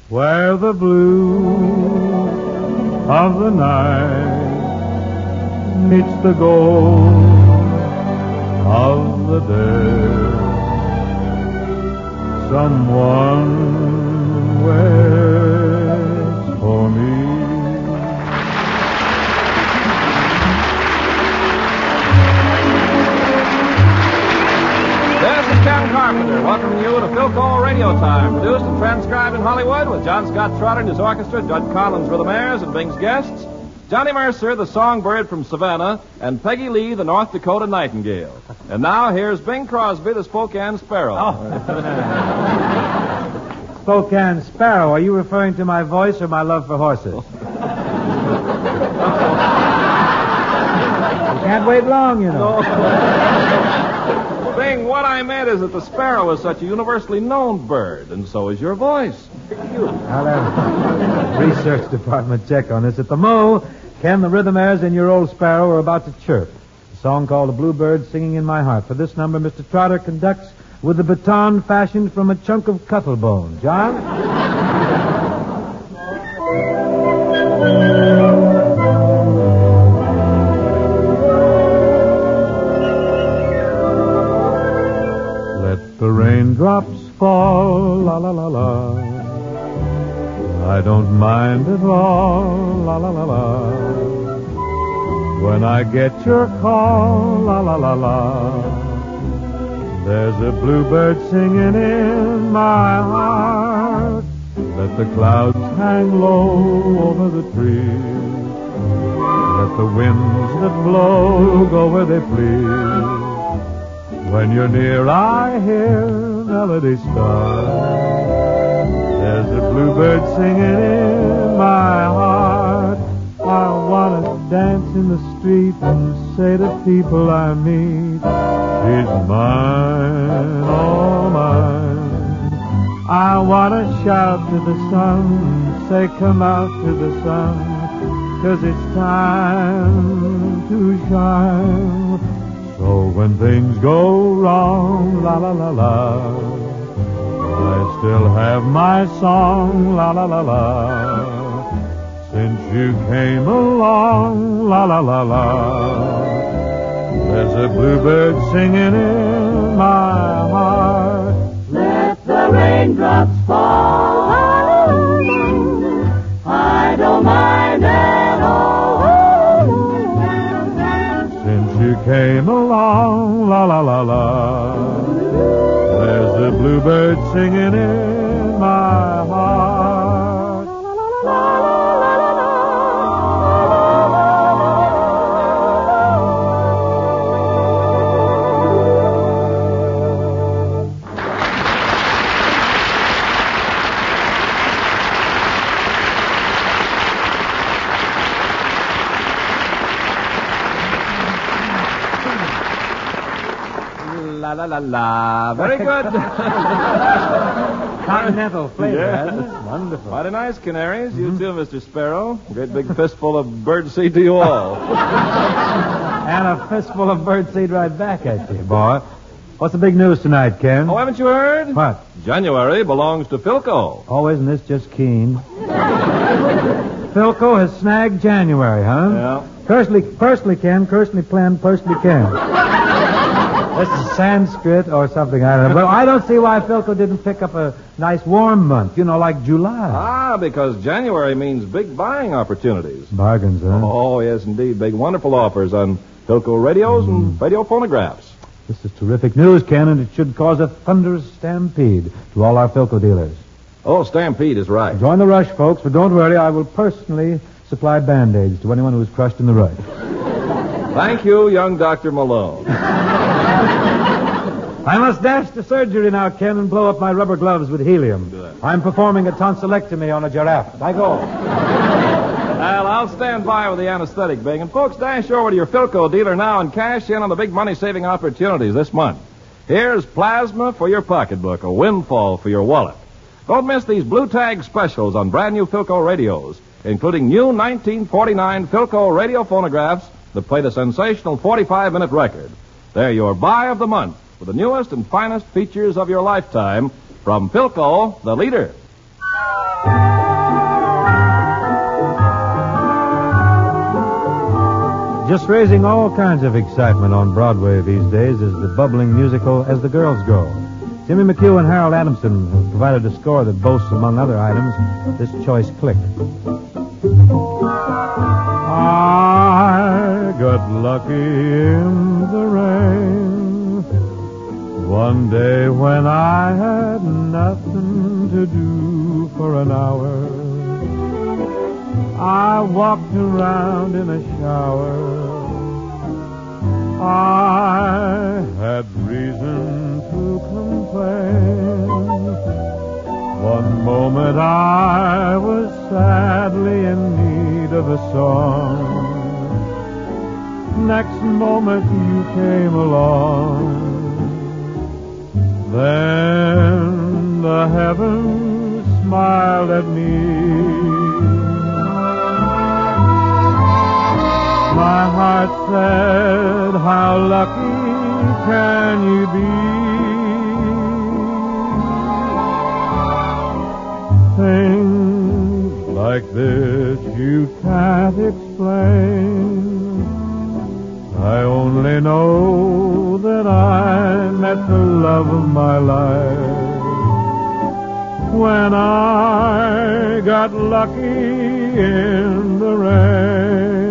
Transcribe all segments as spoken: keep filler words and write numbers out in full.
where the blue of the night meets the gold of the day. Someone waits for me. This is Ken Carpenter, welcoming you to Philco Radio Time, produced and transcribed in Hollywood with John Scott Trotter and his orchestra, Judd Collins were the mayors and Bing's guests, Johnny Mercer, the songbird from Savannah, and Peggy Lee, the North Dakota nightingale. And now here's Bing Crosby, the Spokane Sparrow. Oh. Spokane Sparrow, are you referring to my voice or my love for horses? You can't wait long, you know. No. Bing, what I meant is that the sparrow is such a universally known bird, and so is your voice. I'll have a research department check on this. At the Mo, Ken, the rhythm airs and your old sparrow are about to chirp. A song called The Bluebird Singing in My Heart. For this number, Mister Trotter conducts with a baton fashioned from a chunk of cuttlebone. John? Let the raindrops fall, la la la la. I don't mind at all, la la la la. When I get your call, la la la la. There's a bluebird singing in my heart. Let the clouds hang low over the trees. Let the winds that blow go where they please. When you're near, I hear melody start. There's a bluebird singing in my heart. I want to dance in the street and say to people I meet, she's mine, all mine. I want to shout to the sun, say come out to the sun, 'cause it's time to shine. So when things go wrong, la la la la, I still have my song, la la la la. Since you came along, la la la la, there's a bluebird singing in my heart. Let the raindrops fall, I don't mind at all. Since you came along, la la la la, there's a bluebird singing in my heart. La la la la. Very good. Continental flavor, Yes. hasn't it? Wonderful. Mighty nice, Canaries. You too, Mister Sparrow. Great big fistful of birdseed to you all. And a fistful of birdseed right back at you, boy. What's the big news tonight, Ken? Oh, haven't you heard? What? January belongs to Philco. Oh, isn't this just keen? Philco has snagged January, huh? Yeah. Personally, personally, Ken. Personally, plan. Personally, Ken. This is Sanskrit or something, I don't know. But I don't see why Philco didn't pick up a nice warm month, you know, like July. Ah, because January means big buying opportunities. Bargains, huh? Oh, yes, indeed. Big, wonderful offers on Philco radios mm. and radio phonographs. This is terrific news, Ken, and it should cause a thunderous stampede to all our Philco dealers. Oh, stampede is right. Join the rush, folks, but don't worry, I will personally supply Band-Aids to anyone who is crushed in the rush. Thank you, young Doctor Malone. I must dash to surgery now, Ken, and blow up my rubber gloves with helium. Good. I'm performing a tonsillectomy on a giraffe. I go. Well, I'll stand by with the anesthetic, Bing. And folks, dash over to your Philco dealer now and cash in on the big money-saving opportunities this month. Here's plasma for your pocketbook, a windfall for your wallet. Don't miss these blue tag specials on brand new Philco radios, including new nineteen forty-nine Philco radio phonographs that play the sensational forty-five minute record. They're your buy of the month with the newest and finest features of your lifetime from Philco, the leader. Just raising all kinds of excitement on Broadway these days is the bubbling musical As the Girls Go. Jimmy McHugh and Harold Adamson have provided a score that boasts, among other items, this choice click. I got lucky in the rain one day when I had nothing to do for an hour. I walked around in a shower. I had reason to complain. One moment I was sadly in need of a song. Next moment you came along. Then the heavens smiled at me. My heart said, how lucky can you be? Things like this you can't explain. I only know that I met the love of my life when I got lucky in the rain.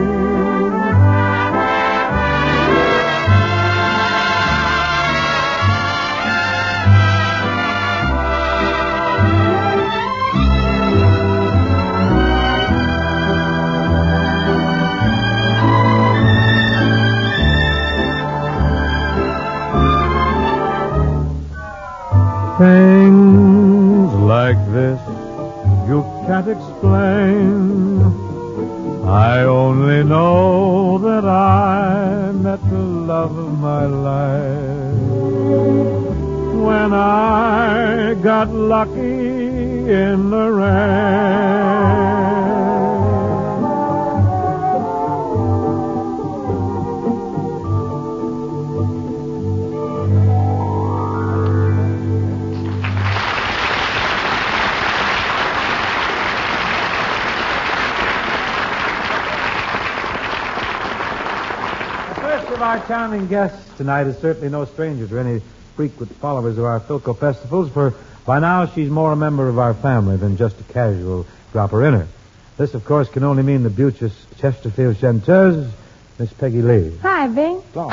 Things like this you can't explain. I only know that I met the love of my life when I got lucky in the rain. Our charming guest tonight is certainly no stranger to any frequent followers of our Philco festivals, for by now she's more a member of our family than just a casual dropper-inner. This, of course, can only mean the beauteous Chesterfield chanteuse, Miss Peggy Lee. Hi, Bing. Hello.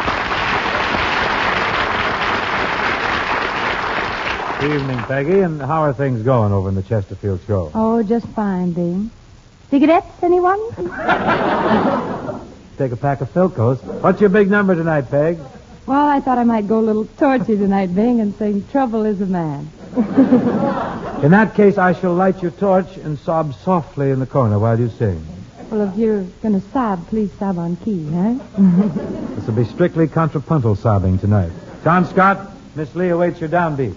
Good evening, Peggy, and how are things going over in the Chesterfield show? Oh, just fine, Bing. Cigarettes, anyone? Take a pack of Philcos. What's your big number tonight, Peg? Well, I thought I might go a little torchy tonight, Bing, and sing Trouble is a Man. In that case, I shall light your torch and sob softly in the corner while you sing. Well, if you're going to sob, please sob on key, huh? This will be strictly contrapuntal sobbing tonight. John Scott, Miss Lee awaits your downbeat.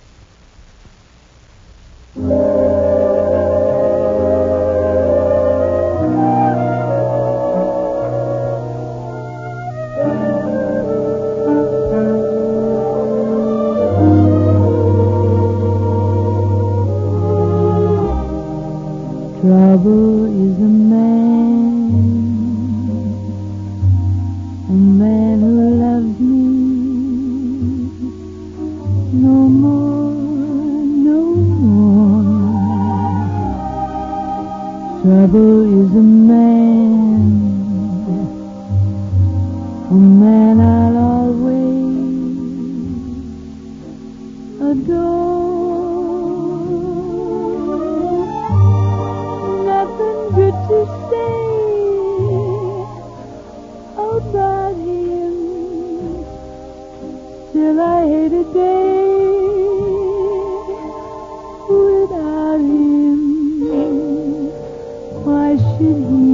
Trouble is a man, a man who loves me no more, no more. Trouble is a man, a man I'll always adore. To say about him, still I hate a day without him. Why should he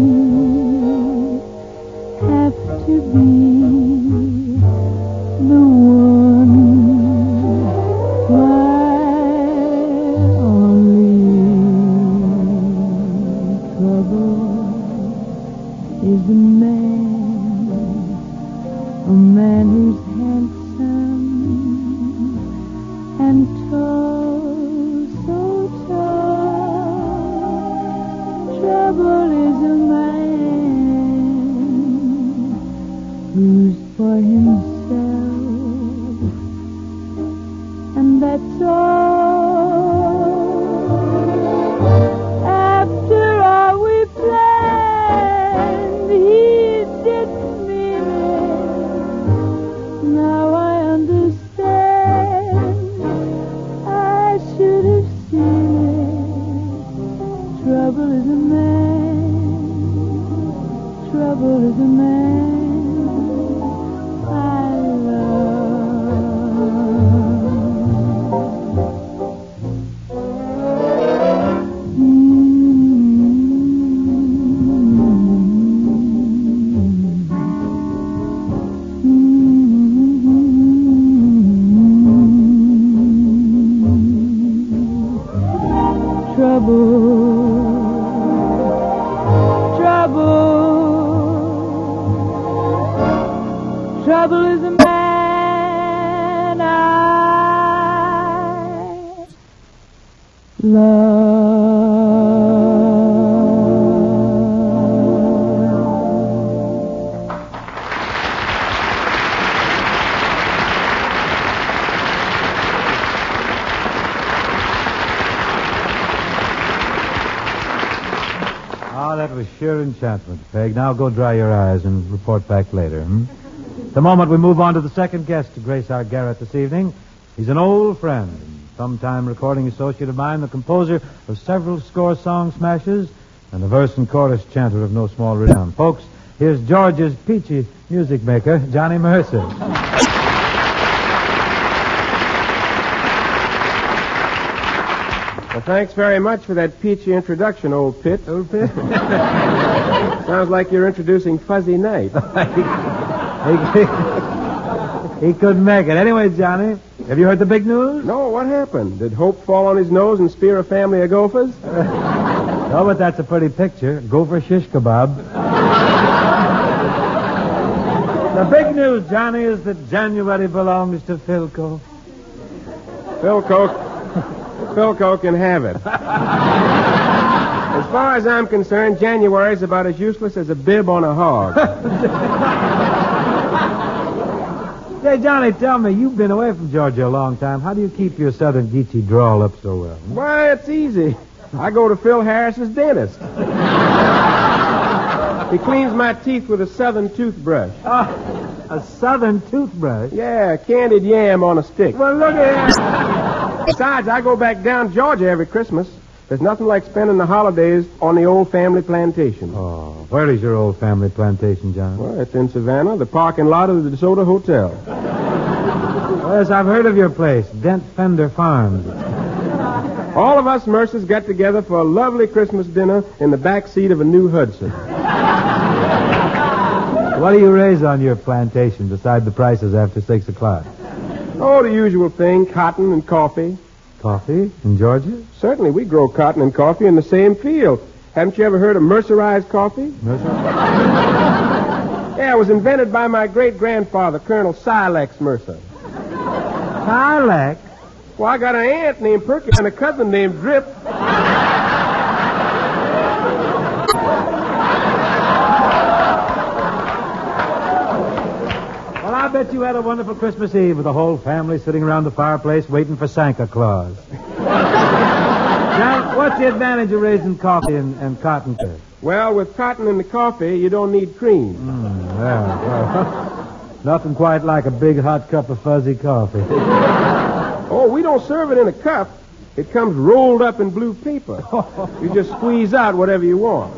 have to be the one? Why is a man, a man who's handsome and tall, so tall. Ah, that was sheer enchantment, Peg. Now go dry your eyes and report back later. Hmm? The moment we move on to the second guest to grace our garret this evening, he's an old friend, sometime recording associate of mine, the composer of several score song smashes, and a verse and chorus chanter of no small renown. Folks, here's George's peachy music maker, Johnny Mercer. Well, thanks very much for that peachy introduction, old Pitt. Old Pitt? Sounds like you're introducing Fuzzy Knight. he, he couldn't make it. Anyway, Johnny, have you heard the big news? No, what happened? Did Hope fall on his nose and spear a family of gophers? No, but that's a pretty picture. Gopher shish kebab. The big news, Johnny, is that January belongs to Philco. Philco... Philco can have it. As far as I'm concerned, January's about as useless as a bib on a hog. Say, Johnny, tell me, you've been away from Georgia a long time. How do you keep your southern geeky drawl up so well? Hmm? Why, it's easy. I go to Phil Harris's dentist. He cleans my teeth with a southern toothbrush. Uh, a southern toothbrush? Yeah, candied yam on a stick. Well, look at it. Besides, I go back down Georgia every Christmas. There's nothing like spending the holidays on the old family plantation. Oh, where is your old family plantation, John? Well, it's in Savannah, the parking lot of the DeSoto Hotel. Yes, I've heard of your place, Dent Fender Farms. All of us Mercers got together for a lovely Christmas dinner in the back seat of a new Hudson. What do you raise on your plantation beside the prices after six o'clock? Oh, the usual thing, cotton and coffee. Coffee in Georgia? Certainly, we grow cotton and coffee in the same field. Haven't you ever heard of mercerized coffee? Mercer? Yeah, it was invented by my great-grandfather, Colonel Silex Mercer. Silex? Well, I got an aunt named Perky and a cousin named Drip. Well, I bet you had a wonderful Christmas Eve with the whole family sitting around the fireplace waiting for Santa Claus. Now, what's the advantage of raising coffee and, and cotton, sir? Well, with cotton in the coffee, you don't need cream. Mm, yeah, well, nothing quite like a big hot cup of fuzzy coffee. Oh, we don't serve it in a cup. It comes rolled up in blue paper. You just squeeze out whatever you want.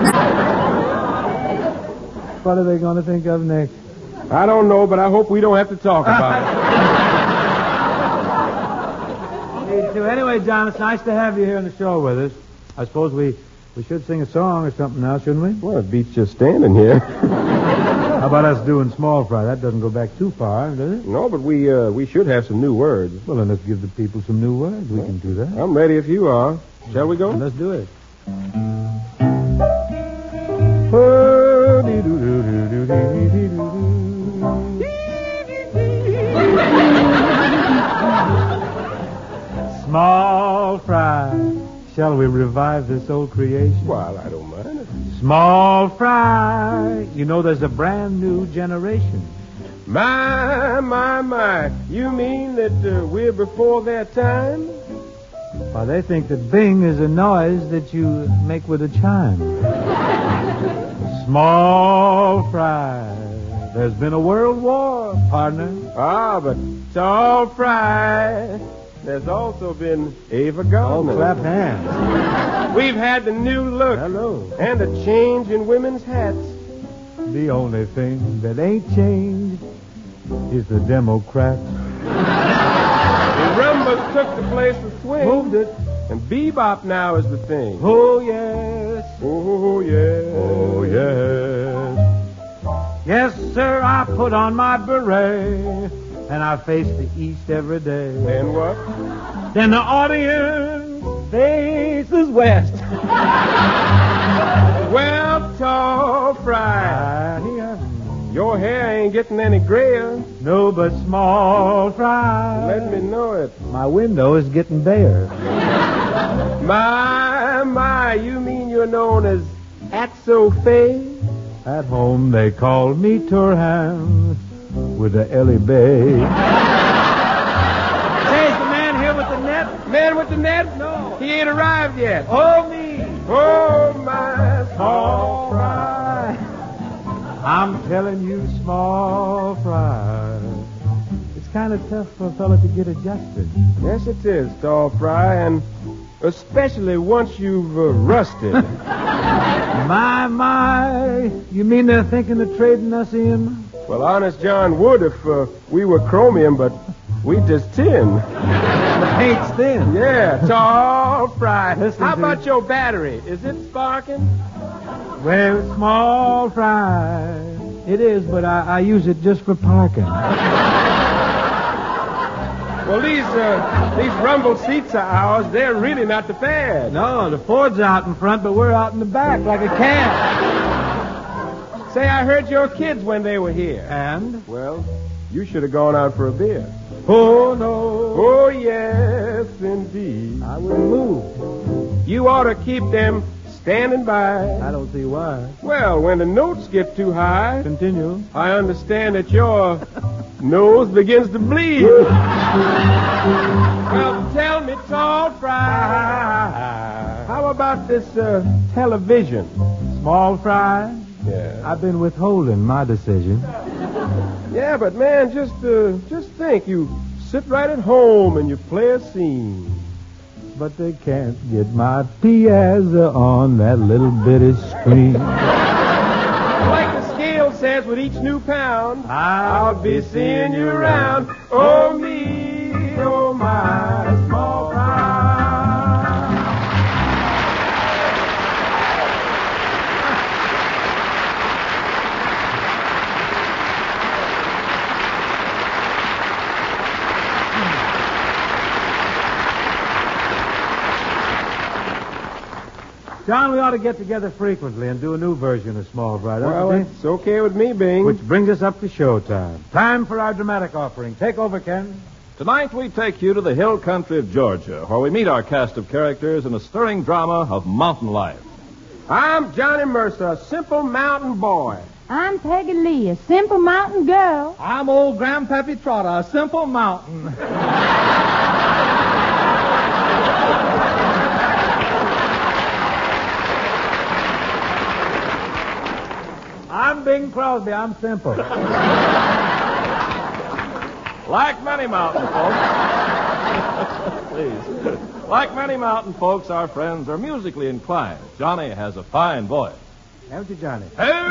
What are they going to think of next? I don't know, but I hope we don't have to talk about it. Me too. Anyway, John, it's nice to have you here on the show with us. I suppose we, we should sing a song or something now, shouldn't we? Well, it beats just standing here. How about us doing Small Fry? That doesn't go back too far, does it? No, but we uh, we should have some new words. Well, then let's give the people some new words. We well, can do that. I'm ready if you are. Shall we go? Let's do it. Small Fry, shall we revive this old creation? Well, I don't mind it. Small Fry, you know there's a brand new generation. My, my, my. You mean that uh, we're before their time? Well, they think that bing is a noise that you make with a chime. Small Fry, there's been a world war, partner. Ah, but Tall Fry, there's also been Ava Gardner. Oh, clap hands. We've had the new look. Hello. And a change in women's hats. The only thing that ain't changed is the Democrats. The rumba took the place of swing. Moved it. And bebop now is the thing. Oh, yes. Oh, yes. Oh, yes. Yes, sir, I put on my beret and I face the east every day. And what? Then the audience faces west. Well, Tall Fry, your hair ain't getting any grayer. No, but Small Fry, let me know it. My window is getting bare. My, my, you mean you're known as Axo-Fay? At home they call me Turhan with the Ellie Bay. Hey, is the man here with the net? Man with the net? No. He ain't arrived yet. Oh, me. Oh, my small fry. I'm telling you, small fry. It's kind of tough for a fella to get adjusted. Yes, it is, tall fry, and especially once you've uh, rusted. My, my. You mean they're thinking of trading us in? Well, honest John would if uh, we were chromium, but we just tin. The paint's thin. Yeah, tall fry. Listen How to about me. your battery? Is it sparking? Well, small fry. It is, but I, I use it just for parking. Well, these uh, these rumble seats of ours, they're really not the fad. No, the Ford's out in front, but we're out in the back like a cab. Say, I heard your kids when they were here. And? Well, you should have gone out for a beer. Oh, no. Oh, yes, indeed. I wouldn't move. You ought to keep them standing by. I don't see why. Well, when the notes get too high, Continue. I understand that your nose begins to bleed. Well, tell me, tall fry, how about this uh, television? Small fry. Yeah. I've been withholding my decision. Yeah, but man, just uh, just think, you sit right at home and you play a scene. But they can't get my piazza on that little bitty screen. Like the scale says, with each new pound, I'll be seeing you around. Oh, me, oh, my small fry. John, we ought to get together frequently and do a new version of Small Fry. don't Well, you think? it's okay with me, Bing. Which brings us up to showtime. Time for our dramatic offering. Take over, Ken. Tonight we take you to the hill country of Georgia, where we meet our cast of characters in a stirring drama of mountain life. I'm Johnny Mercer, a simple mountain boy. I'm Peggy Lee, a simple mountain girl. I'm old Grandpappy Trotter, a simple mountain. I'm Bing Crosby. I'm simple. Like many mountain folks, please. Like many mountain folks, our friends are musically inclined. Johnny has a fine voice. Haven't you, Johnny?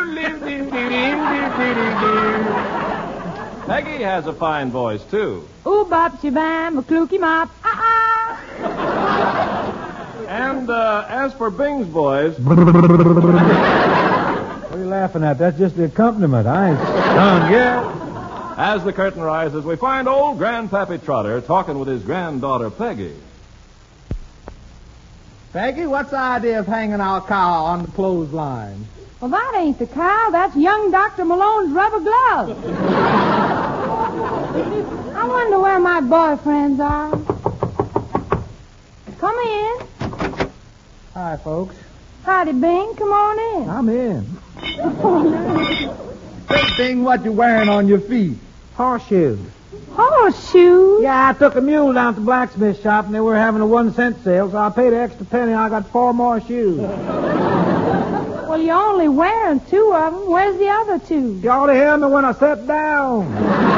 Peggy has a fine voice, too. Ooh, bop, shabam, a klooky mop. Ah, And uh, as for Bing's voice, What are you laughing at? That's just the accompaniment. I ain't done yet. as the curtain rises, we find old Grandpappy Trotter talking with his granddaughter, Peggy. Peggy, what's the idea of hanging our cow on the clothesline? well, that ain't the cow. That's young Doctor Malone's rubber glove. I wonder where my boyfriends are. Come in. Hi, folks. Howdy, Bing. Come on in. I'm in. Big thing, what you wearing on your feet? Horseshoes. Horseshoes? Yeah, I took a mule down to the blacksmith shop, and they were having a one-cent sale, so I paid an extra penny, and I got four more shoes. Well, you're only wearing two of them. Where's the other two? You ought to hear me when I sit down.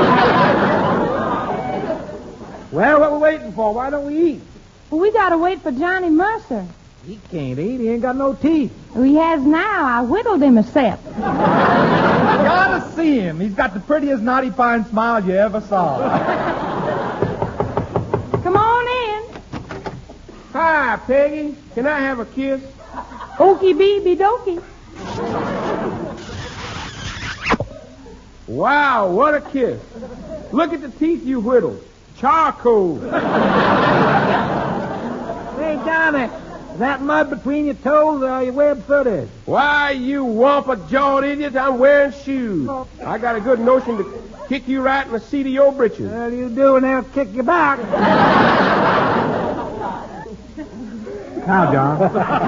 Well, what we waiting for? Why don't we eat? Well, we gotta wait for Johnny Mercer. He can't eat. He ain't got no teeth. Oh, he has now. I whittled him a set. You ought to see him. He's got the prettiest knotty pine smile you ever saw. Come on in. Hi, Peggy. Can I have a kiss? Okie beeby dokey. Wow, what a kiss. Look at the teeth you whittled. Charcoal. Hey, Johnny, is that mud between your toes or are you web-footed? Why, you wampa-jawed idiot, I'm wearing shoes. I got a good notion to kick you right in the seat of your britches. Well, you do, and they'll kick you back. Now, John.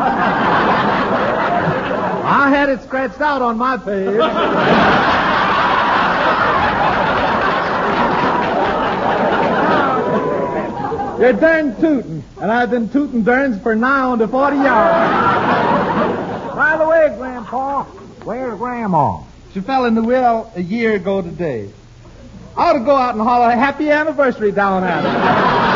I had it scratched out on my page. You're darn tootin', and I've been tootin' durns for nigh on to forty yards. By the way, Grandpa, where's Grandma? She fell in the well a year ago today. I ought to go out and holler a happy anniversary down at her.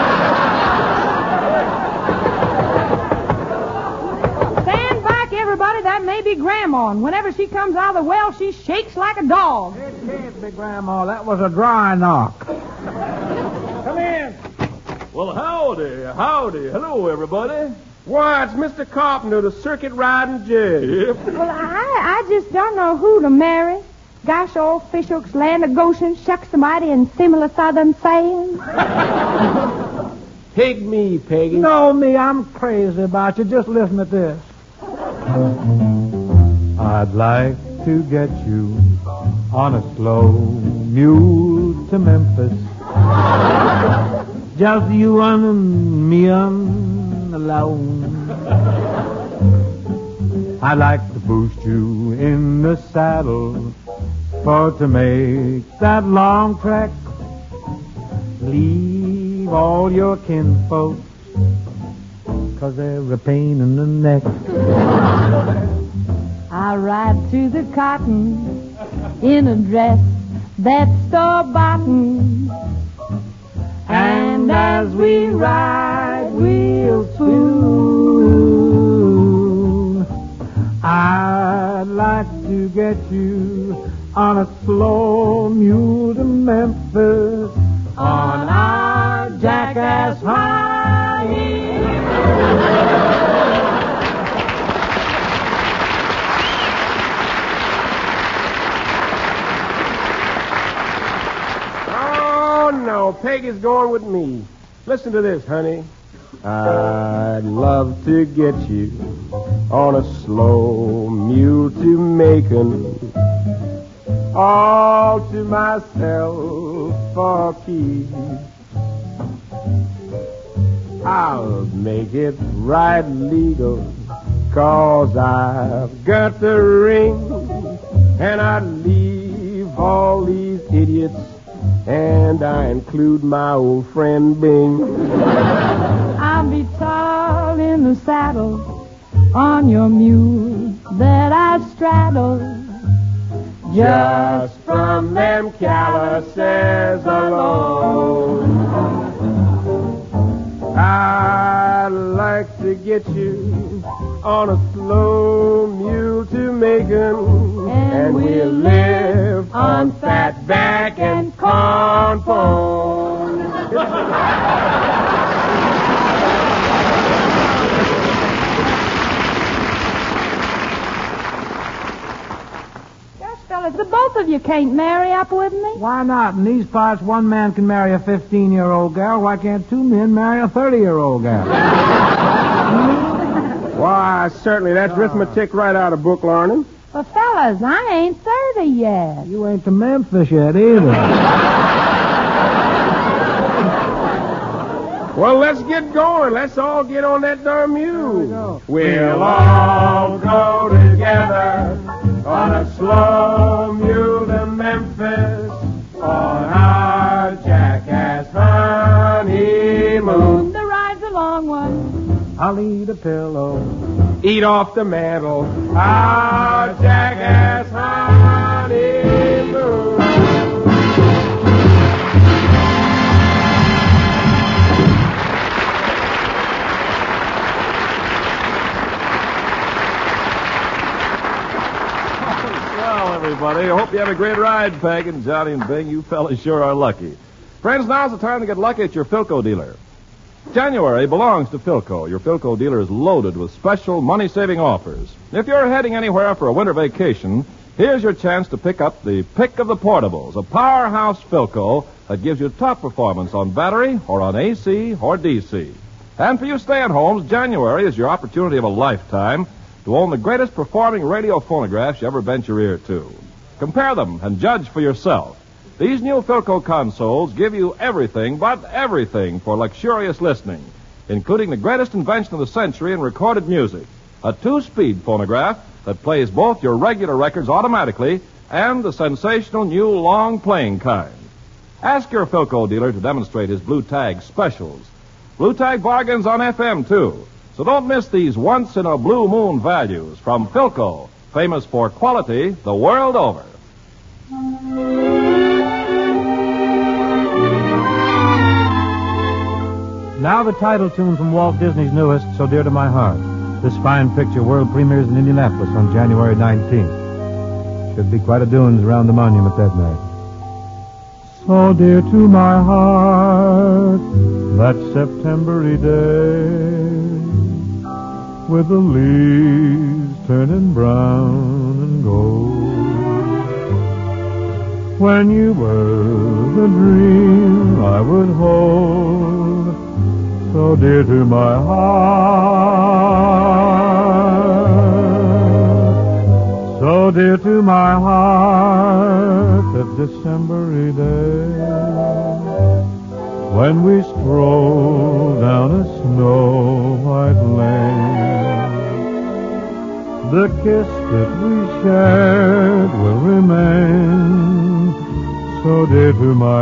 Stand back, everybody. That may be Grandma. And whenever she comes out of the well, she shakes like a dog. It can't be Grandma. That was a dry knock. Come in. Well, howdy, howdy. Hello, everybody. Why, it's Mister Carpenter, the circuit riding Jeff. Well, I, I just don't know who to marry. Gosh, old fishhooks, land of Goshen, shucks the mighty, and similar southern sayings. Take me, Peggy. No, me, I'm crazy about you. Just listen to this. I'd like to get you on a slow mule to Memphis. Just you and me on alone. I'd like to boost you in the saddle for to make that long trek. Leave all your kinfolks, 'cause they're a pain in the neck. I ride to the cotton in a dress that's store-boughten. And as we ride real soon, I'd like to get you on a slow mule to Memphis on our jackass honey. Oh, no, Peggy's going with me. Listen to this, honey. I'd love to get you on a slow mule to Macon, all to myself for keep. I'll make it right legal, 'cause I've got the ring, and I leave all these idiots, and I include my old friend Bing. I'll be tall in the saddle on your mule that I straddle. Just from them calluses alone. I'd like to get you on a slow mule to Macon, and we'll live on fat back and corn pone. Fellas, the both of you can't marry up with me. Why not? In these parts, one man can marry a fifteen-year-old gal. Why can't two men marry a thirty-year-old gal? Why, certainly, that's arithmetic right out of book learning. Well, fellas, I ain't thirty yet. You ain't to Memphis yet either. Well, let's get going. Let's all get on that darn mule. We'll all go together on a slow mule to Memphis on our jackass honeymoon. The ride's a long one. I'll eat a pillow. Eat off the mantle. Our jackass honeymoon. Everybody, I hope you have a great ride, Peg and Johnny and Bing. You fellas sure are lucky. Friends, now's the time to get lucky at your Philco dealer. January belongs to Philco. Your Philco dealer is loaded with special money-saving offers. If you're heading anywhere for a winter vacation, here's your chance to pick up the pick of the portables, a powerhouse Philco that gives you top performance on battery or on A C or D C. And for you stay-at-homes, January is your opportunity of a lifetime to own the greatest performing radio phonographs you ever bent your ear to. Compare them and judge for yourself. These new Philco consoles give you everything but everything for luxurious listening. including the greatest invention of the century in recorded music, a two-speed phonograph that plays both your regular records automatically and the sensational new long-playing kind. Ask your Philco dealer to demonstrate his Blue Tag specials. Blue Tag bargains on F M, too. So don't miss these once-in-a-blue-moon values from Philco, famous for quality the world over. Now the title tune from Walt Disney's newest, So Dear to My Heart. This fine picture world premieres in Indianapolis on January nineteenth. Should be quite a doings around the monument that night. So dear to my heart, that September-y day, with the leaves turning brown and gold. When you were the dream I would hold, so dear to my heart, so dear to my heart, that December-y day, when we strolled down a snow-white lane. The kiss that we shared will remain, so dear to my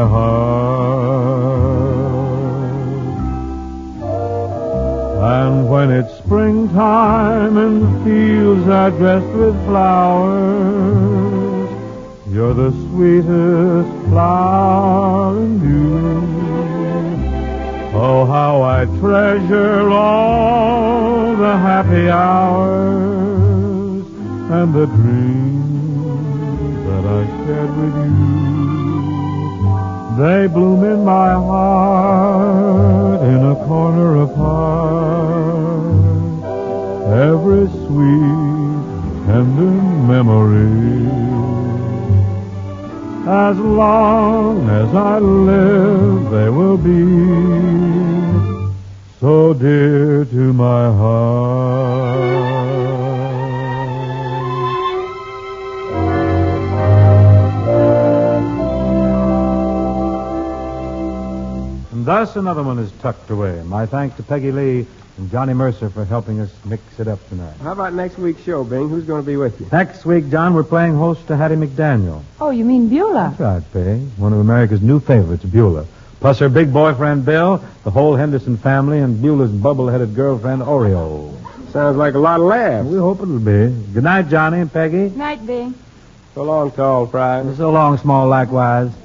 heart. And when it's springtime and the fields are dressed with flowers, you're the sweetest flower in view. Oh, how I treasure all the happy hours and the dreams that I shared with you. They bloom in my heart in a corner apart. Every sweet, tender memory. As long as I live, they will be so dear to my heart. And thus another one is tucked away. My thanks to Peggy Lee and Johnny Mercer for helping us mix it up tonight. How about next week's show, Bing? Who's going to be with you? Next week, John, we're playing host to Hattie McDaniel. Oh, you mean Beulah? That's right, Peg. One of America's new favorites, Beulah. Plus her big boyfriend, Bill, the whole Henderson family, and Beulah's bubble-headed girlfriend, Oreo. Sounds like a lot of laughs. We hope it'll be. Good night, Johnny and Peggy. Night, Bing. So long, tall fries. So long, small likewise.